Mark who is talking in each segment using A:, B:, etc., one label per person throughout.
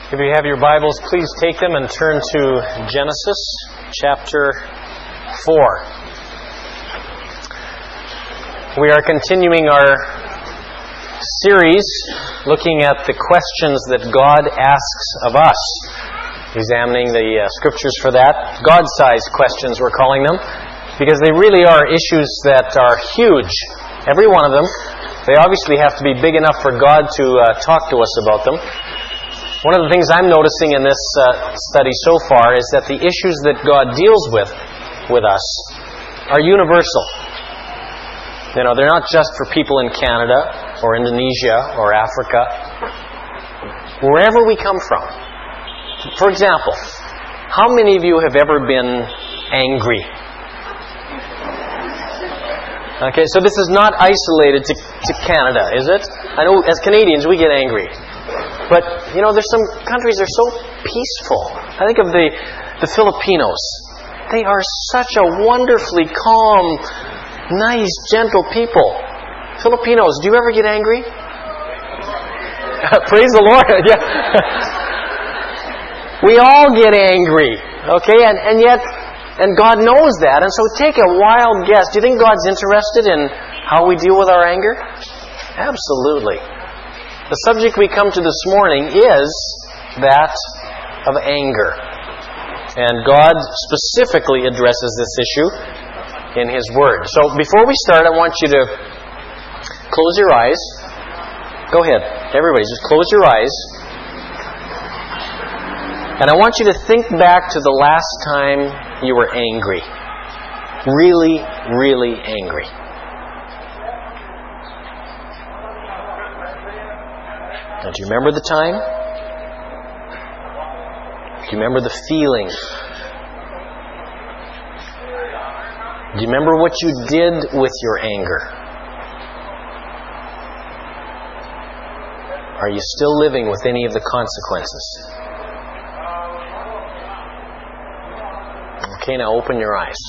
A: If you have your Bibles, please take them and turn to Genesis chapter 4. We are continuing our series looking at the questions that God asks of us, examining the scriptures for that. God-sized questions, we're calling them, because they really are issues that are huge. Every one of them. They obviously have to be big enough for God to talk to us about them. One of the things I'm noticing in this study so far is that the issues that God deals with us are universal. You know, they're not just for people in Canada or Indonesia or Africa. Wherever we come from. For example, how many of you have ever been angry? Okay, so this is not isolated to Canada, is it? I know as Canadians we get angry. But, you know, there's some countries that are so peaceful. I think of the Filipinos. They are such a wonderfully calm, nice, gentle people. Filipinos, do you ever get angry? Praise the Lord. Yeah. We all get angry. Okay, and yet, and God knows that. And so take a wild guess. Do you think God's interested in how we deal with our anger? Absolutely. The subject we come to this morning is that of anger. And God specifically addresses this issue in His Word. So before we start, I want you to close your eyes. Go ahead. Everybody, just close your eyes. And I want you to think back to the last time you were angry. Really, really angry. Now, do you remember the time? Do you remember the feeling? Do you remember what you did with your anger? Are you still living with any of the consequences? Okay, now open your eyes.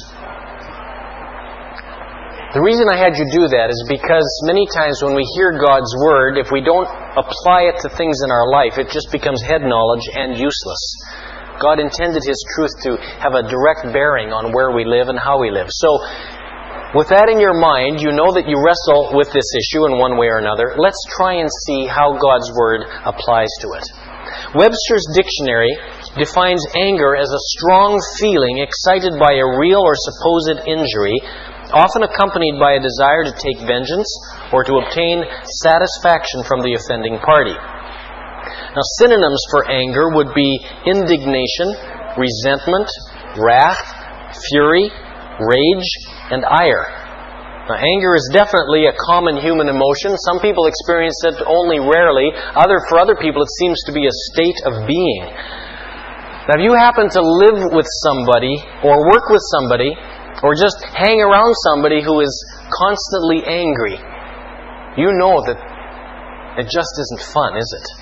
A: The reason I had you do that is because many times when we hear God's Word, if we don't apply it to things in our life, it just becomes head knowledge and useless. God intended His truth to have a direct bearing on where we live and how we live. So, with that in your mind, you know that you wrestle with this issue in one way or another. Let's try and see how God's Word applies to it. Webster's Dictionary defines anger as a strong feeling excited by a real or supposed injury, often accompanied by a desire to take vengeance or to obtain satisfaction from the offending party. Now, synonyms for anger would be indignation, resentment, wrath, fury, rage, and ire. Now, anger is definitely a common human emotion. Some people experience it only rarely. For other people, it seems to be a state of being. Now, if you happen to live with somebody or work with somebody or just hang around somebody who is constantly angry, you know that it just isn't fun, is it?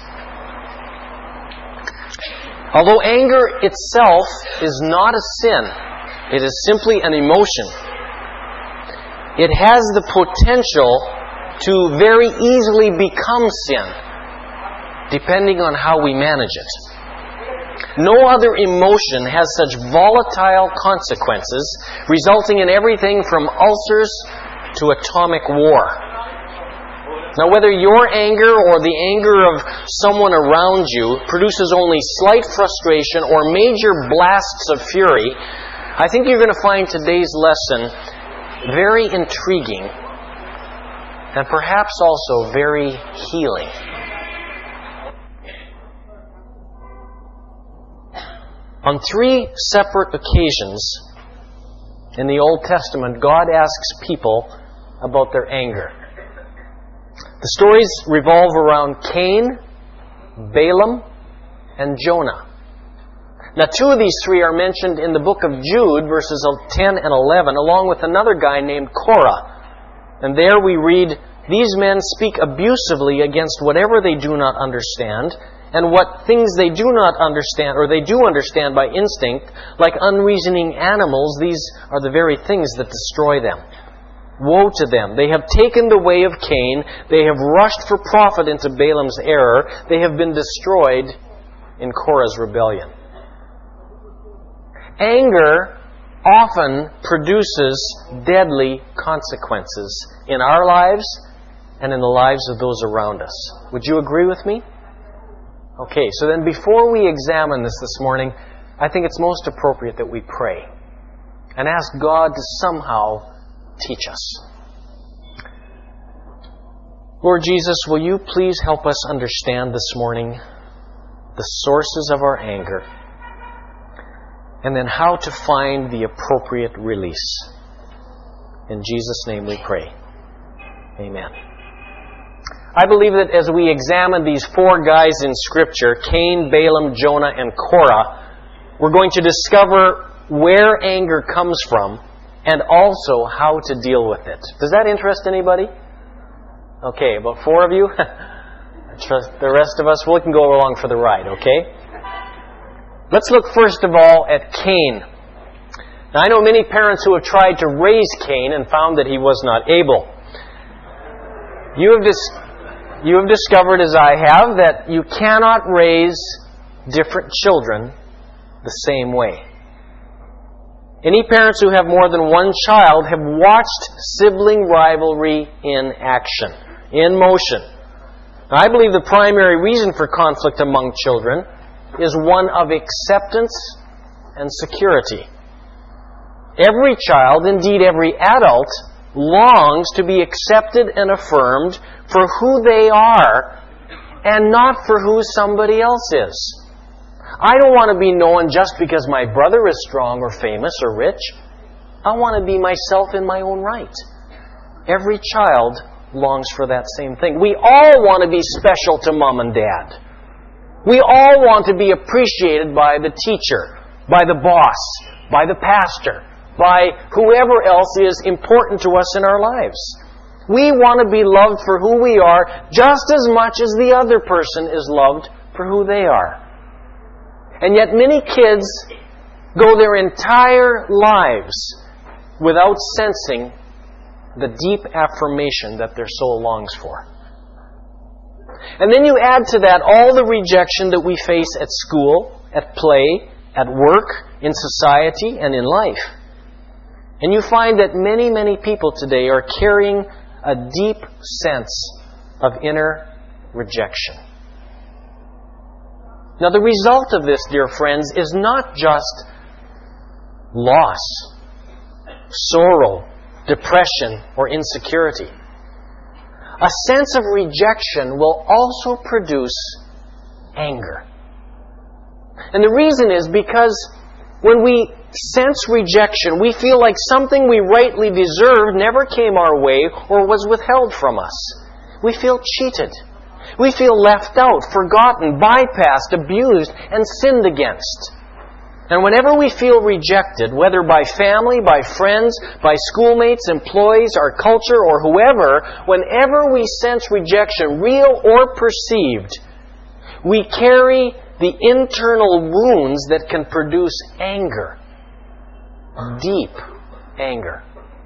A: Although anger itself is not a sin, it is simply an emotion. It has the potential to very easily become sin, depending on how we manage it. No other emotion has such volatile consequences, resulting in everything from ulcers to atomic war. Now, whether your anger or the anger of someone around you produces only slight frustration or major blasts of fury, I think you're going to find today's lesson very intriguing and perhaps also very healing. On 3 separate occasions in the Old Testament, God asks people about their anger. The stories revolve around Cain, Balaam, and Jonah. Now, 2 of these 3 are mentioned in the book of Jude, verses 10 and 11, along with another guy named Korah. And there we read, "These men speak abusively against whatever they do not understand, and what things they do not understand, or they do understand by instinct, like unreasoning animals, these are the very things that destroy them. Woe to them! They have taken the way of Cain. They have rushed for profit into Balaam's error. They have been destroyed in Korah's rebellion. Anger often produces deadly consequences in our lives and in the lives of those around us. Would you agree with me? Okay, so then before we examine this morning, I think it's most appropriate that we pray and ask God to somehow teach us. Lord Jesus, will you please help us understand this morning the sources of our anger and then how to find the appropriate release. In Jesus' name we pray. Amen. I believe that as we examine these four guys in Scripture, Cain, Balaam, Jonah, and Korah, we're going to discover where anger comes from and also how to deal with it. Does that interest anybody? Okay, about four of you. The rest of us, we can go along for the ride, okay? Let's look first of all at Cain. Now, I know many parents who have tried to raise Cain and found that he was not able. You have discovered, as I have, that you cannot raise different children the same way. Any parents who have more than one child have watched sibling rivalry in action, in motion. Now, I believe the primary reason for conflict among children is one of acceptance and security. Every child, indeed every adult, longs to be accepted and affirmed for who they are and not for who somebody else is. I don't want to be known just because my brother is strong or famous or rich. I want to be myself in my own right. Every child longs for that same thing. We all want to be special to mom and dad. We all want to be appreciated by the teacher, by the boss, by the pastor, by whoever else is important to us in our lives. We want to be loved for who we are just as much as the other person is loved for who they are. And yet many kids go their entire lives without sensing the deep affirmation that their soul longs for. And then you add to that all the rejection that we face at school, at play, at work, in society, and in life. And you find that many, many people today are carrying a deep sense of inner rejection. Now, the result of this, dear friends, is not just loss, sorrow, depression, or insecurity. A sense of rejection will also produce anger. And the reason is because when we sense rejection, we feel like something we rightly deserved never came our way or was withheld from us. We feel cheated. We feel left out, forgotten, bypassed, abused, and sinned against. And whenever we feel rejected, whether by family, by friends, by schoolmates, employees, our culture, or whoever, whenever we sense rejection, real or perceived, we carry the internal wounds that can produce anger. Deep anger.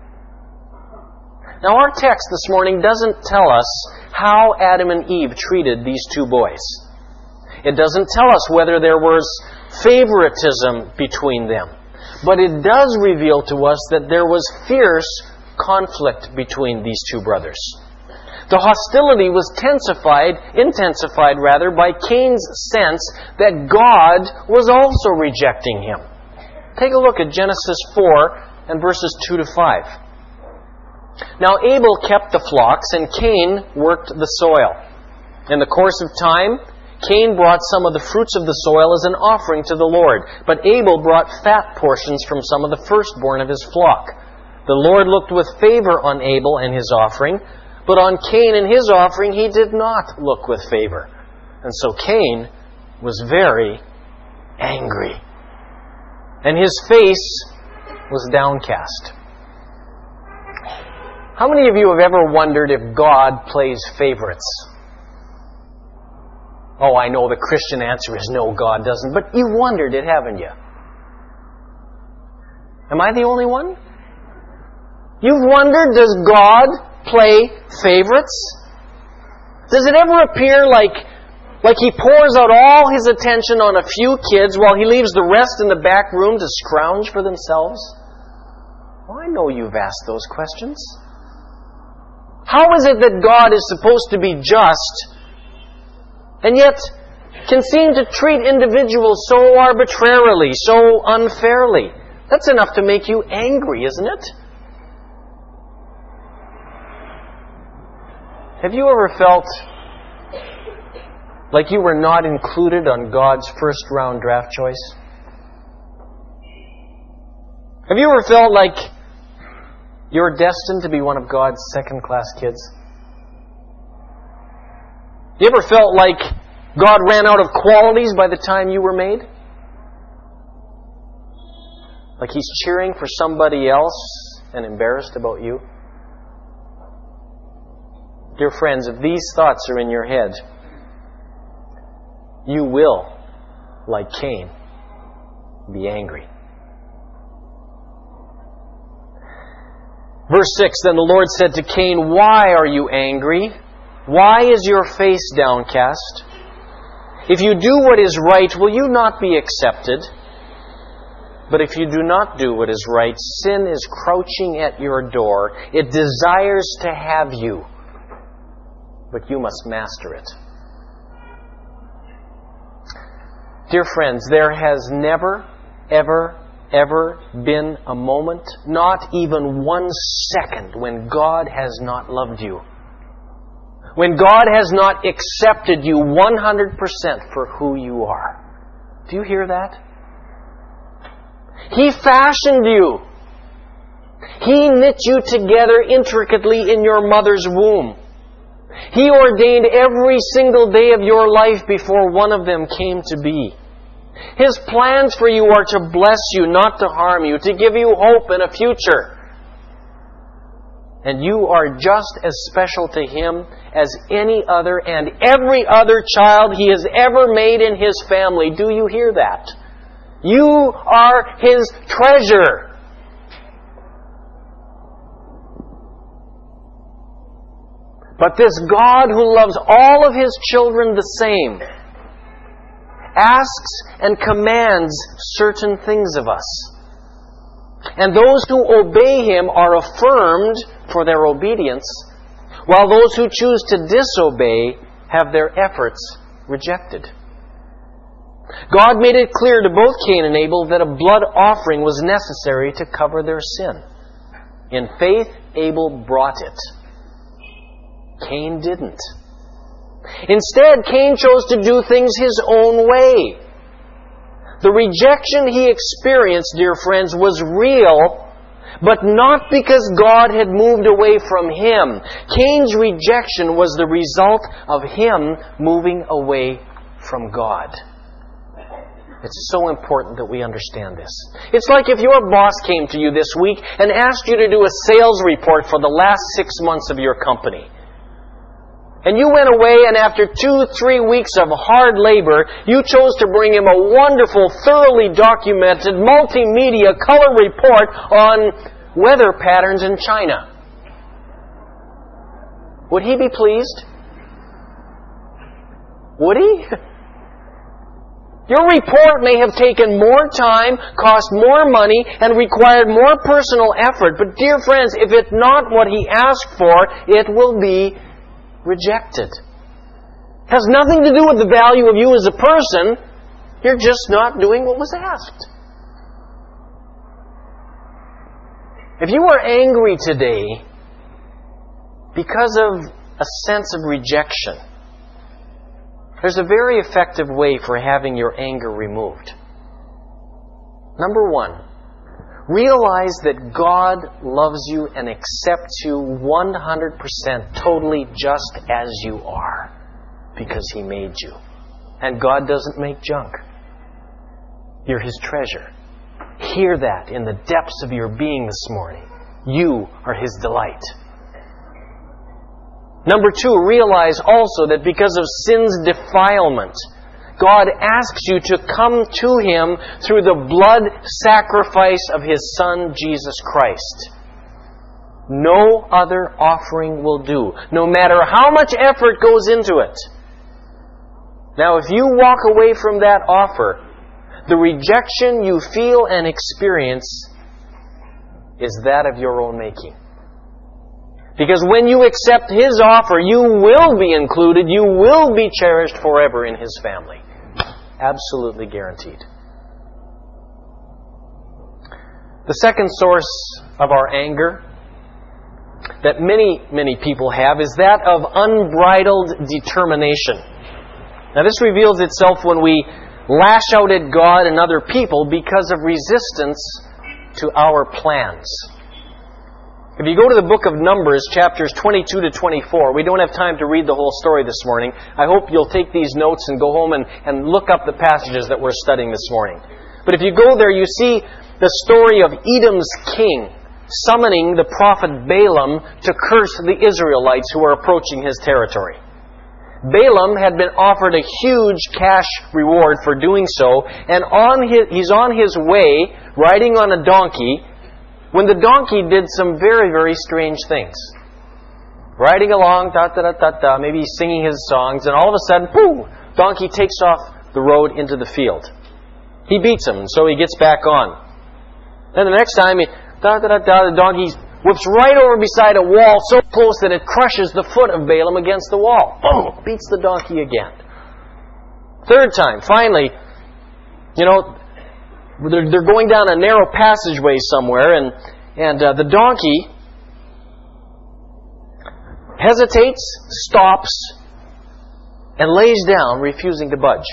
A: Now, our text this morning doesn't tell us how Adam and Eve treated these two boys. It doesn't tell us whether there was favoritism between them. But it does reveal to us that there was fierce conflict between these two brothers. The hostility was intensified by Cain's sense that God was also rejecting him. Take a look at Genesis 4 and verses 2 to 5. Now Abel kept the flocks, and Cain worked the soil. In the course of time, Cain brought some of the fruits of the soil as an offering to the Lord, but Abel brought fat portions from some of the firstborn of his flock. The Lord looked with favor on Abel and his offering, but on Cain and his offering he did not look with favor. And so Cain was very angry, and his face was downcast. How many of you have ever wondered if God plays favorites? Oh, I know the Christian answer is no, God doesn't. But you've wondered it, haven't you? Am I the only one? You've wondered, does God play favorites? Does it ever appear like Like he pours out all his attention on a few kids while he leaves the rest in the back room to scrounge for themselves? Well, I know you've asked those questions. How is it that God is supposed to be just and yet can seem to treat individuals so arbitrarily, so unfairly? That's enough to make you angry, isn't it? Have you ever felt like you were not included on God's first round draft choice? Have you ever felt like you're destined to be one of God's second-class kids? You ever felt like God ran out of qualities by the time you were made? Like He's cheering for somebody else and embarrassed about you? Dear friends, if these thoughts are in your head, you will, like Cain, be angry. Verse 6, Then the Lord said to Cain, Why are you angry? Why is your face downcast? If you do what is right, will you not be accepted? But if you do not do what is right, sin is crouching at your door. It desires to have you, but you must master it. Dear friends, there has never, ever been a moment, not even 1 second, when God has not loved you. When God has not accepted you 100% for who you are. Do you hear that? He fashioned you. He knit you together intricately in your mother's womb. He ordained every single day of your life before one of them came to be. His plans for you are to bless you, not to harm you, to give you hope and a future. And you are just as special to Him as any other and every other child He has ever made in His family. Do you hear that? You are His treasure. But this God who loves all of His children the same asks and commands certain things of us. And those who obey Him are affirmed for their obedience, while those who choose to disobey have their efforts rejected. God made it clear to both Cain and Abel that a blood offering was necessary to cover their sin. In faith, Abel brought it. Cain didn't. Instead, Cain chose to do things his own way. The rejection he experienced, dear friends, was real, but not because God had moved away from him. Cain's rejection was the result of him moving away from God. It's so important that we understand this. It's like if your boss came to you this week and asked you to do a sales report for the last 6 months of your company. And you went away, and after 2-3 weeks of hard labor, you chose to bring him a wonderful, thoroughly documented, multimedia color report on weather patterns in China. Would he be pleased? Would he? Your report may have taken more time, cost more money, and required more personal effort. But dear friends, if it's not what he asked for, it will be rejected. It has nothing to do with the value of you as a person. You're just not doing what was asked. If you are angry today because of a sense of rejection, there's a very effective way for having your anger removed. Number 1, realize that God loves you and accepts you 100% totally just as you are because He made you. And God doesn't make junk. You're His treasure. Hear that in the depths of your being this morning. You are His delight. Number 2, realize also that because of sin's defilement, God asks you to come to Him through the blood sacrifice of His Son, Jesus Christ. No other offering will do, no matter how much effort goes into it. Now, if you walk away from that offer, the rejection you feel and experience is that of your own making. Because when you accept His offer, you will be included, you will be cherished forever in His family. Absolutely guaranteed. The second source of our anger that many people have is that of unbridled determination. Now, this reveals itself when we lash out at God and other people because of resistance to our plans. If you go to the book of Numbers, chapters 22 to 24, we don't have time to read the whole story this morning. I hope you'll take these notes and go home and look up the passages that we're studying this morning. But if you go there, you see the story of Edom's king summoning the prophet Balaam to curse the Israelites who are approaching his territory. Balaam had been offered a huge cash reward for doing so, and he's on his way, riding on a donkey, when the donkey did some very, very strange things. Riding along, maybe he's singing his songs, and all of a sudden, boom, donkey takes off the road into the field. He beats him, and so he gets back on. Then the next time, the donkey whips right over beside a wall so close that it crushes the foot of Balaam against the wall. Boom! Beats the donkey again. Third time, finally, they're going down a narrow passageway somewhere, and the donkey hesitates, stops, and lays down, refusing to budge.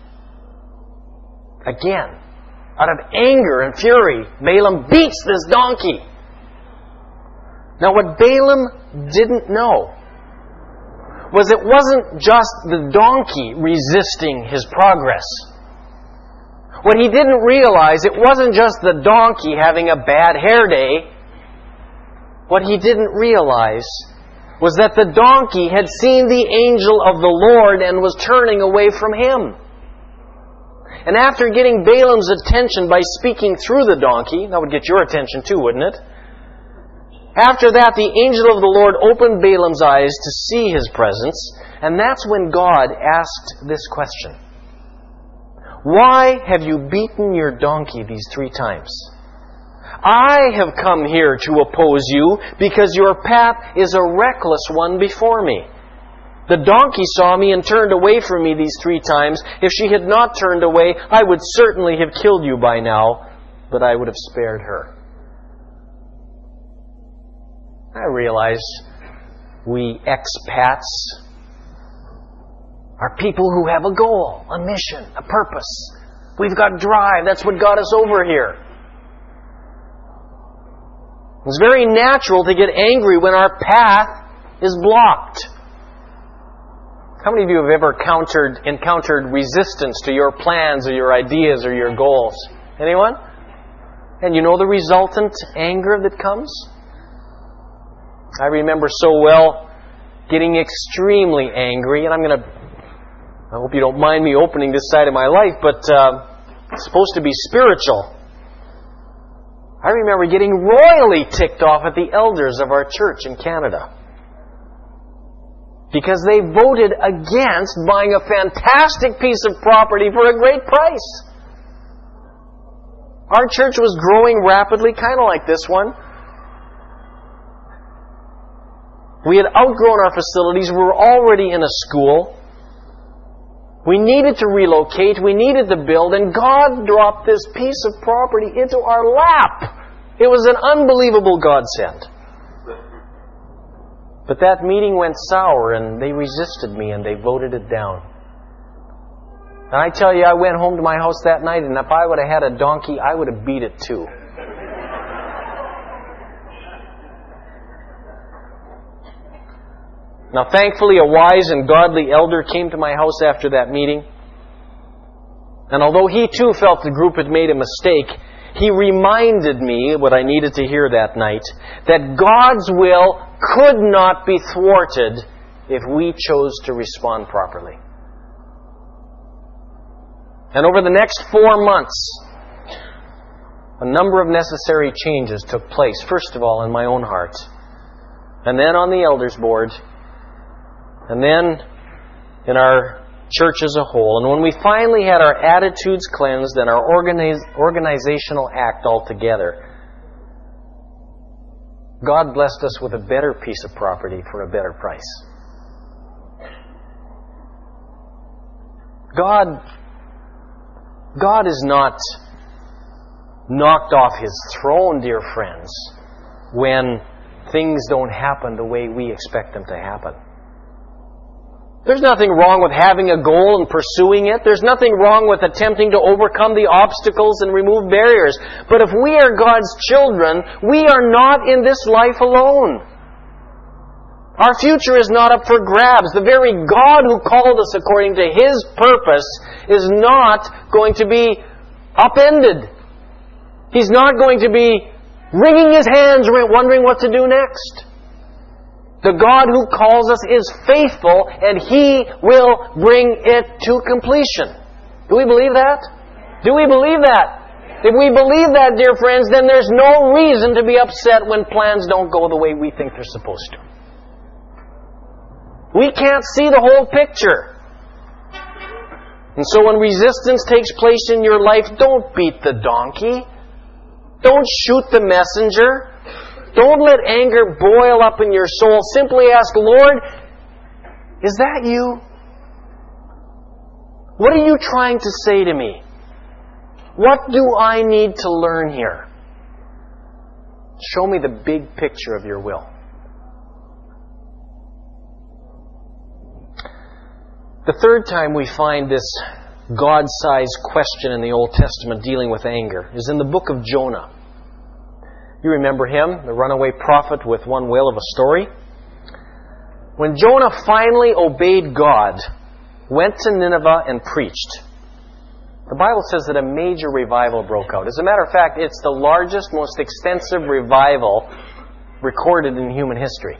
A: Again, out of anger and fury, Balaam beats this donkey. Now, what Balaam didn't know was it wasn't just the donkey resisting his progress. What he didn't realize, it wasn't just the donkey having a bad hair day. What he didn't realize was that the donkey had seen the angel of the Lord and was turning away from him. And after getting Balaam's attention by speaking through the donkey, that would get your attention too, wouldn't it? After that, the angel of the Lord opened Balaam's eyes to see his presence, and that's when God asked this question. Why have you beaten your donkey these 3 times? I have come here to oppose you because your path is a reckless one before me. The donkey saw me and turned away from me these 3 times. If she had not turned away, I would certainly have killed you by now, but I would have spared her. I realize we expats are people who have a goal, a mission, a purpose. We've got drive. That's what got us over here. It's very natural to get angry when our path is blocked. How many of you have ever encountered resistance to your plans or your ideas or your goals? Anyone? And you know the resultant anger that comes? I remember so well getting extremely angry, and I hope you don't mind me opening this side of my life, but it's supposed to be spiritual. I remember getting royally ticked off at the elders of our church in Canada because they voted against buying a fantastic piece of property for a great price. Our church was growing rapidly, kind of like this one. We had outgrown our facilities. We were already in a school. We needed to relocate. We needed to build. And God dropped this piece of property into our lap. It was an unbelievable godsend. But that meeting went sour, and they resisted me, and they voted it down. And I tell you, I went home to my house that night, and if I would have had a donkey, I would have beat it too. Now, thankfully, a wise and godly elder came to my house after that meeting. And although he too felt the group had made a mistake, he reminded me, what I needed to hear that night, that God's will could not be thwarted if we chose to respond properly. And over the next 4 months, a number of necessary changes took place. First of all, in my own heart. And then on the elders' board. And then in our church as a whole, and when we finally had our attitudes cleansed and our organizational act all together, God blessed us with a better piece of property for a better price. God is not knocked off His throne, dear friends, when things don't happen the way we expect them to happen. There's nothing wrong with having a goal and pursuing it. There's nothing wrong with attempting to overcome the obstacles and remove barriers. But if we are God's children, we are not in this life alone. Our future is not up for grabs. The very God who called us according to His purpose is not going to be upended. He's not going to be wringing His hands wondering what to do next. The God who calls us is faithful, and He will bring it to completion. Do we believe that? Do we believe that? If we believe that, dear friends, then there's no reason to be upset when plans don't go the way we think they're supposed to. We can't see the whole picture. And so when resistance takes place in your life, don't beat the donkey. Don't shoot the messenger. Don't let anger boil up in your soul. Simply ask, Lord, is that You? What are You trying to say to me? What do I need to learn here? Show me the big picture of Your will. The third time we find this God-sized question in the Old Testament dealing with anger is in the book of Jonah. You remember him, the runaway prophet with one whale of a story? When Jonah finally obeyed God, went to Nineveh and preached, the Bible says that a major revival broke out. As a matter of fact, it's the largest, most extensive revival recorded in human history.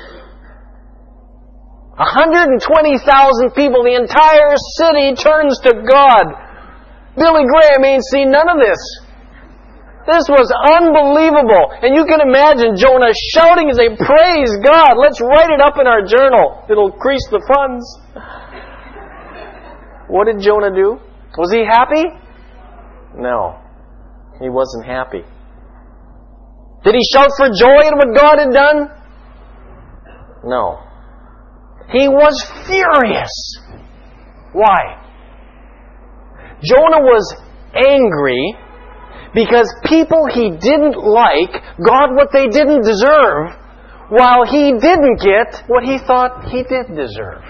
A: 120,000 people, the entire city turns to God. Billy Graham ain't seen none of this. This was unbelievable. And you can imagine Jonah shouting and saying, praise God, let's write it up in our journal. It'll increase the funds. What did Jonah do? Was he happy? No. He wasn't happy. Did he shout for joy at what God had done? No. He was furious. Why? Jonah was angry because people he didn't like got what they didn't deserve, while he didn't get what he thought he did deserve.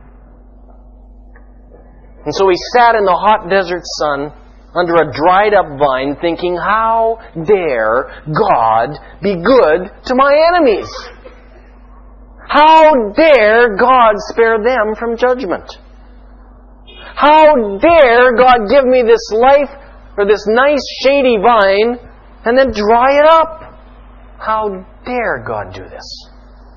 A: And so he sat in the hot desert sun under a dried up vine thinking, how dare God be good to my enemies? How dare God spare them from judgment? How dare God give me this life, or this nice shady vine, and then dry it up? How dare God do this?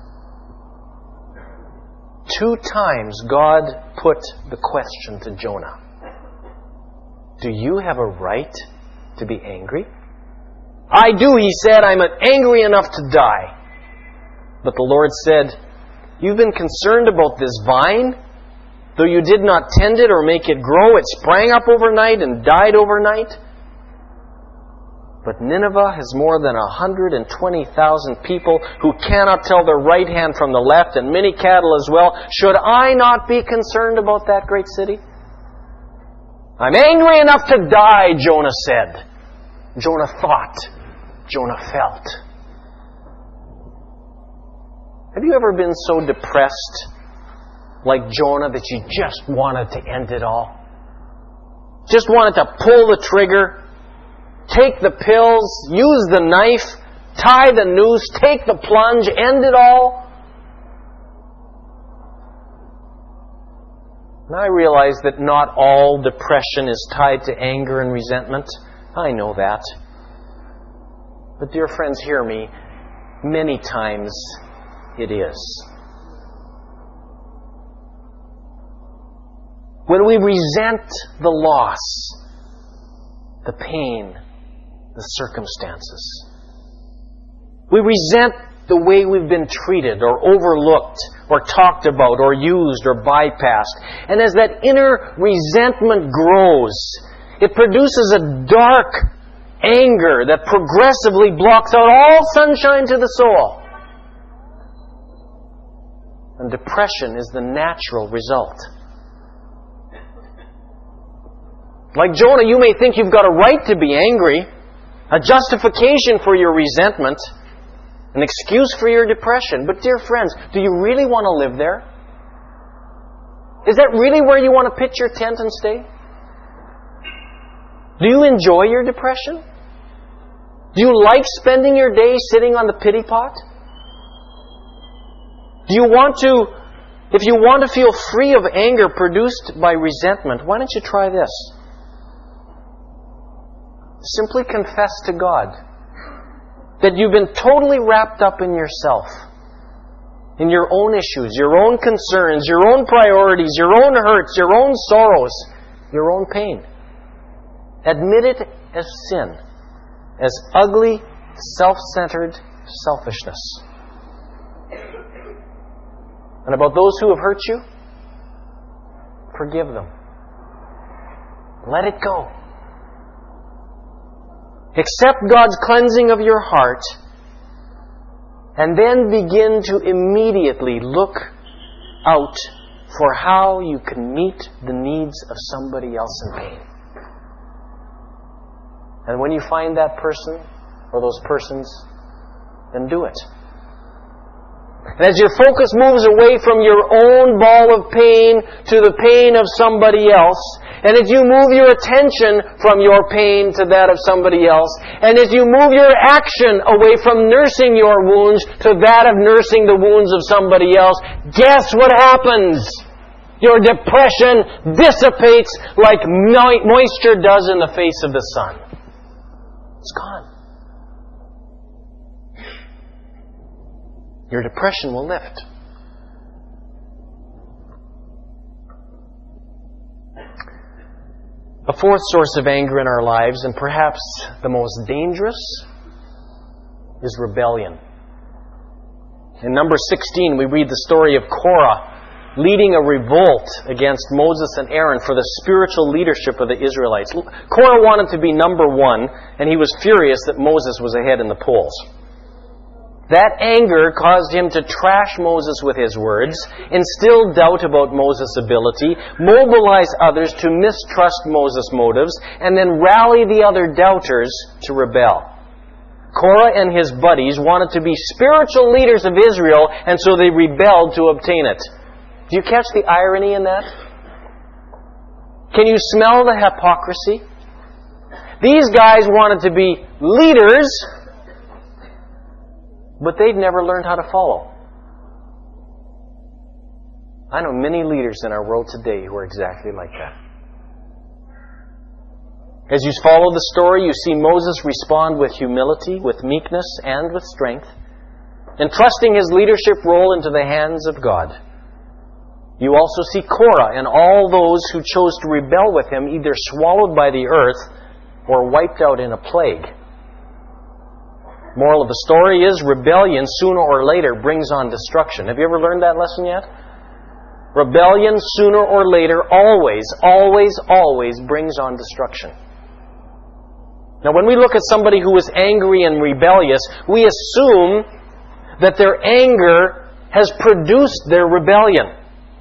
A: 2 times God put the question to Jonah. Do you have a right to be angry? I do, he said. I'm angry enough to die. But the Lord said, you've been concerned about this vine? Though you did not tend it or make it grow, it sprang up overnight and died overnight. But Nineveh has more than 120,000 people who cannot tell their right hand from the left, and many cattle as well. Should I not be concerned about that great city? I'm angry enough to die, Jonah said. Jonah thought. Jonah felt. Have you ever been so depressed, like Jonah, that you just wanted to end it all? Just wanted to pull the trigger, take the pills, use the knife, tie the noose, take the plunge, end it all? And I realize that not all depression is tied to anger and resentment. I know that. But dear friends, hear me. Many times it is. When we resent the loss, the pain, the circumstances, we resent the way we've been treated or overlooked or talked about or used or bypassed. And as that inner resentment grows, it produces a dark anger that progressively blocks out all sunshine to the soul. And depression is the natural result. Like Jonah, you may think you've got a right to be angry, a justification for your resentment, an excuse for your depression. But dear friends, do you really want to live there? Is that really where you want to pitch your tent and stay? Do you enjoy your depression? Do you like spending your day sitting on the pity pot? Do you want to, if you want to feel free of anger produced by resentment, why don't you try this? Simply confess to God that you've been totally wrapped up in yourself, in your own issues, your own concerns, your own priorities, your own hurts, your own sorrows, your own pain. Admit it as sin, as ugly, self-centered selfishness. And about those who have hurt you, forgive them. Let it go. Accept God's cleansing of your heart, and then begin to immediately look out for how you can meet the needs of somebody else in pain. And when you find that person or those persons, then do it. And as your focus moves away from your own ball of pain to the pain of somebody else, and as you move your attention from your pain to that of somebody else, and as you move your action away from nursing your wounds to that of nursing the wounds of somebody else, guess what happens? Your depression dissipates like moisture does in the face of the sun. It's gone. Your depression will lift. A fourth source of anger in our lives, and perhaps the most dangerous, is rebellion. In number 16, we read the story of Korah leading a revolt against Moses and Aaron for the spiritual leadership of the Israelites. Korah wanted to be number one, and he was furious that Moses was ahead in the polls. That anger caused him to trash Moses with his words, instill doubt about Moses' ability, mobilize others to mistrust Moses' motives, and then rally the other doubters to rebel. Korah and his buddies wanted to be spiritual leaders of Israel, and so they rebelled to obtain it. Do you catch the irony in that? Can you smell the hypocrisy? These guys wanted to be leaders, but they'd never learned how to follow. I know many leaders in our world today who are exactly like that. As you follow the story, you see Moses respond with humility, with meekness, and with strength, entrusting his leadership role into the hands of God. You also see Korah and all those who chose to rebel with him either swallowed by the earth or wiped out in a plague. Moral of the story is rebellion sooner or later brings on destruction. Have you ever learned that lesson yet? Rebellion sooner or later always brings on destruction. Now when we look at somebody who is angry and rebellious, we assume that their anger has produced their rebellion.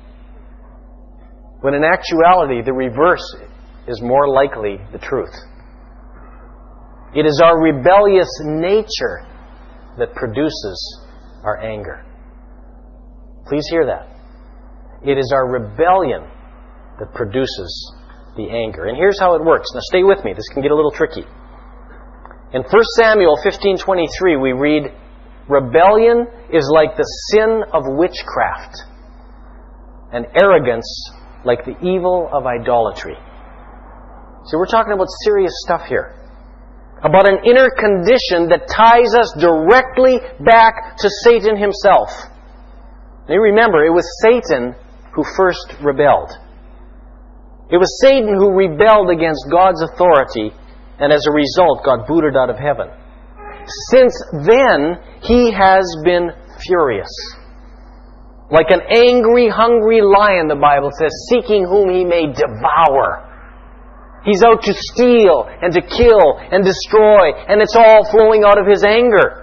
A: When in actuality, the reverse is more likely the truth. It is our rebellious nature that produces our anger. Please hear that. It is our rebellion that produces the anger. And here's how it works. Now stay with me. This can get a little tricky. In 1 Samuel 15:23, we read, "Rebellion is like the sin of witchcraft, and arrogance like the evil of idolatry." So we're talking about serious stuff here. About an inner condition that ties us directly back to Satan himself. Now you remember, it was Satan who first rebelled. It was Satan who rebelled against God's authority, and as a result got booted out of heaven. Since then, he has been furious. Like an angry, hungry lion, the Bible says, seeking whom he may devour. He's out to steal and to kill and destroy, and it's all flowing out of his anger.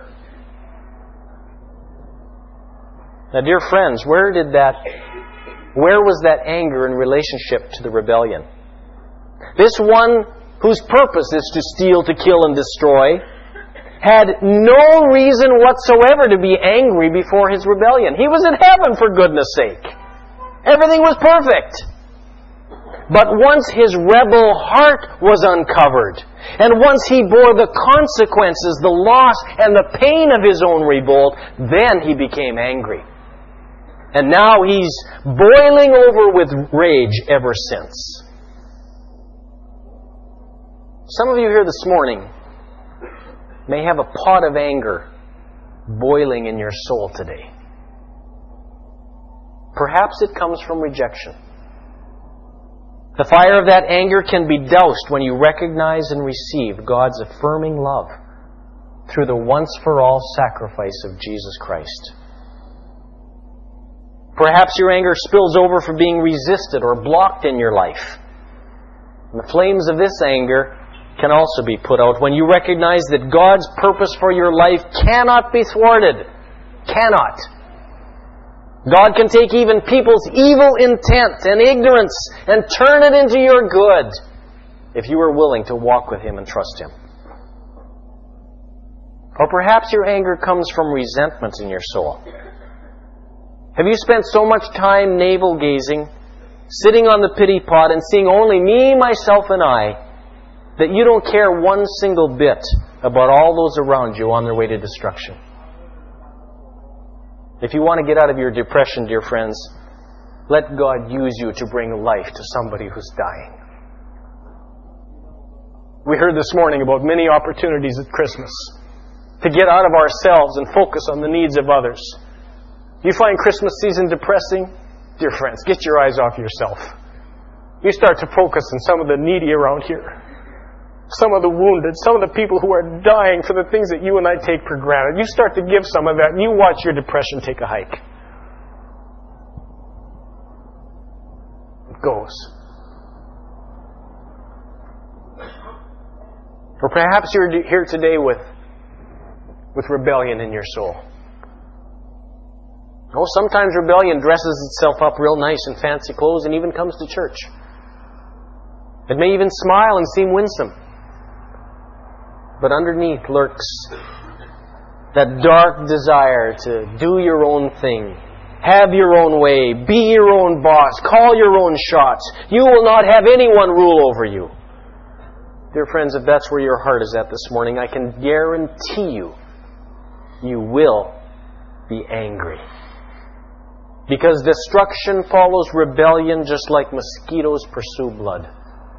A: Now, dear friends, where was that anger in relationship to the rebellion? This one whose purpose is to steal, to kill, and destroy, had no reason whatsoever to be angry before his rebellion. He was in heaven, for goodness sake. Everything was perfect. But once his rebel heart was uncovered, and once he bore the consequences, the loss, and the pain of his own revolt, then he became angry. And now he's boiling over with rage ever since. Some of you here this morning may have a pot of anger boiling in your soul today. Perhaps it comes from rejection. The fire of that anger can be doused when you recognize and receive God's affirming love through the once-for-all sacrifice of Jesus Christ. Perhaps your anger spills over from being resisted or blocked in your life. And the flames of this anger can also be put out when you recognize that God's purpose for your life cannot be thwarted. Cannot. God can take even people's evil intent and ignorance and turn it into your good if you are willing to walk with Him and trust Him. Or perhaps your anger comes from resentment in your soul. Have you spent so much time navel-gazing, sitting on the pity pot and seeing only me, myself, and I, that you don't care one single bit about all those around you on their way to destruction? If you want to get out of your depression, dear friends, let God use you to bring life to somebody who's dying. We heard this morning about many opportunities at Christmas to get out of ourselves and focus on the needs of others. You find Christmas season depressing? Dear friends, get your eyes off yourself. You start to focus on some of the needy around here. Some of the wounded, some of the people who are dying for the things that you and I take for granted. You start to give some of that and you watch your depression take a hike. It goes. Or perhaps you're here today with rebellion in your soul. Oh, sometimes rebellion dresses itself up real nice in fancy clothes and even comes to church. It may even smile and seem winsome. But underneath lurks that dark desire to do your own thing, have your own way, be your own boss, call your own shots. You will not have anyone rule over you. Dear friends, if that's where your heart is at this morning, I can guarantee you, you will be angry. Because destruction follows rebellion just like mosquitoes pursue blood.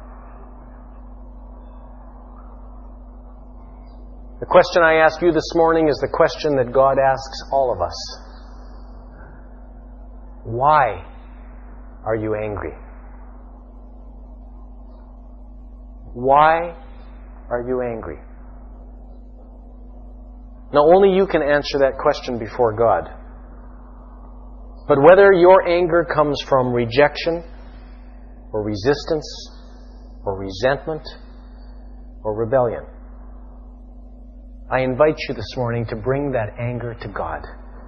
A: The question I ask you this morning is the question that God asks all of us. Why are you angry? Why are you angry? Now, only you can answer that question before God. But whether your anger comes from rejection, or resistance, or resentment, or rebellion, I invite you this morning to bring that anger to God.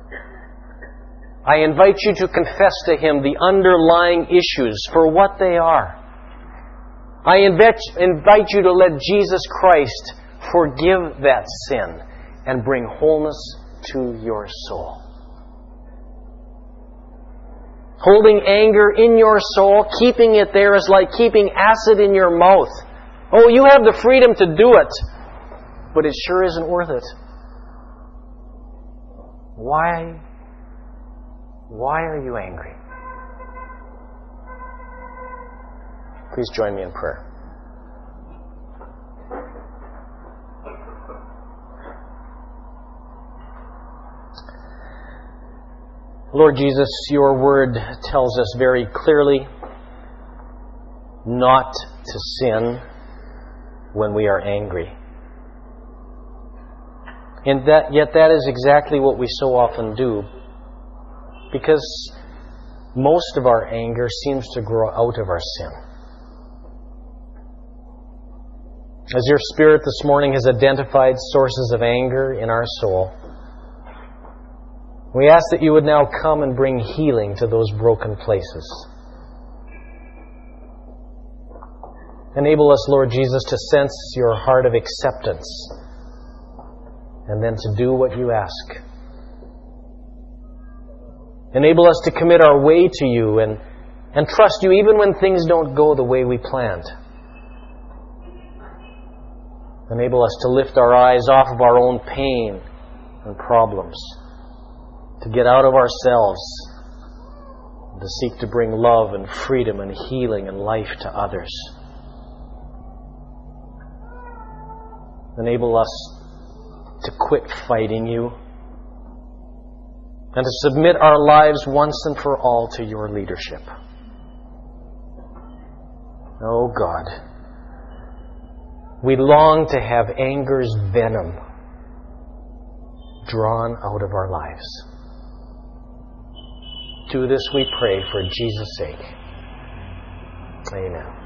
A: I invite you to confess to Him the underlying issues for what they are. I invite you to let Jesus Christ forgive that sin and bring wholeness to your soul. Holding anger in your soul, keeping it there is like keeping acid in your mouth. Oh, you have the freedom to do it, but it sure isn't worth it. Why are you angry? Please join me in prayer. Lord Jesus, your word tells us very clearly not to sin when we are angry. And yet that is exactly what we so often do, because most of our anger seems to grow out of our sin. As your Spirit this morning has identified sources of anger in our soul, we ask that you would now come and bring healing to those broken places. Enable us, Lord Jesus, to sense your heart of acceptance and then to do what you ask. Enable us to commit our way to you and trust you even when things don't go the way we planned. Enable us to lift our eyes off of our own pain and problems, to get out of ourselves, and to seek to bring love and freedom and healing and life to others. Enable us to quit fighting you and to submit our lives once and for all to your leadership. Oh God, we long to have anger's venom drawn out of our lives. Do this, we pray, for Jesus' sake. Amen.